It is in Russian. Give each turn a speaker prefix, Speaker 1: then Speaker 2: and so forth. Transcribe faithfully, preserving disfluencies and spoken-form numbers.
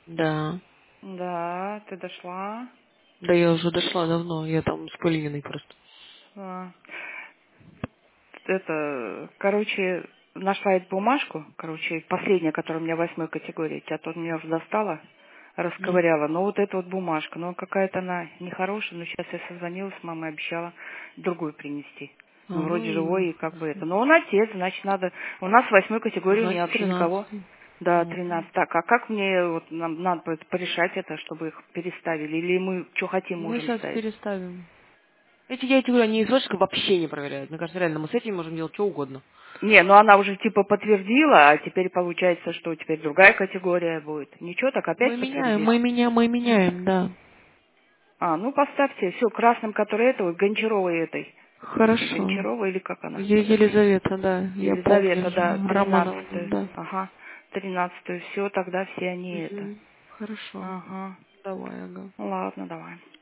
Speaker 1: Да.
Speaker 2: Да, ты дошла.
Speaker 1: Да я уже дошла давно, я там с Полининой просто.
Speaker 2: А, Это, короче, нашла эту бумажку, короче, последняя, которая у меня восьмой категории. Тебя тут меня уже достала,
Speaker 1: М.
Speaker 2: расковыряла. Но вот эта вот бумажка, ну какая-то она нехорошая, но сейчас я созвонилась с мамой, обещала другую принести. Ну, вроде
Speaker 1: Ага,
Speaker 2: живой и как бы
Speaker 1: хорошо.
Speaker 2: это. Но он отец, значит, надо... У нас в восьмой категории, у меня
Speaker 1: Значит,
Speaker 2: вообще никого.
Speaker 1: тринадцатый.
Speaker 2: Да,
Speaker 1: М.
Speaker 2: тринадцать. Так, а как мне, вот, нам надо по- порешать это, чтобы их переставили? Или мы что хотим,
Speaker 1: Мы
Speaker 2: можем
Speaker 1: сейчас
Speaker 2: ставить?
Speaker 1: переставим. Эти, я тебе говорю, они срочно вообще не проверяют. Мне кажется, реально, мы с этим можем делать что угодно.
Speaker 2: Не, ну она уже типа подтвердила, а теперь получается, что теперь другая категория будет. Ничего, так
Speaker 1: Мы
Speaker 2: опять
Speaker 1: меняем,
Speaker 2: подтвердишь.
Speaker 1: мы меняем, мы меняем, да.
Speaker 2: А, ну поставьте, все, красным, который это, вот, Гончаровой этой.
Speaker 1: Хорошо.
Speaker 2: Гончарова или как она?
Speaker 1: Е- Елизавета, да, я помню
Speaker 2: Елизавета,
Speaker 1: же.
Speaker 2: да,
Speaker 1: Романова,
Speaker 2: тринадцатую.
Speaker 1: да.
Speaker 2: Ага, тринадцатую. Все, тогда все они это.
Speaker 1: Угу. Хорошо.
Speaker 2: Ага.
Speaker 1: Давай, ага.
Speaker 2: Ладно, давай.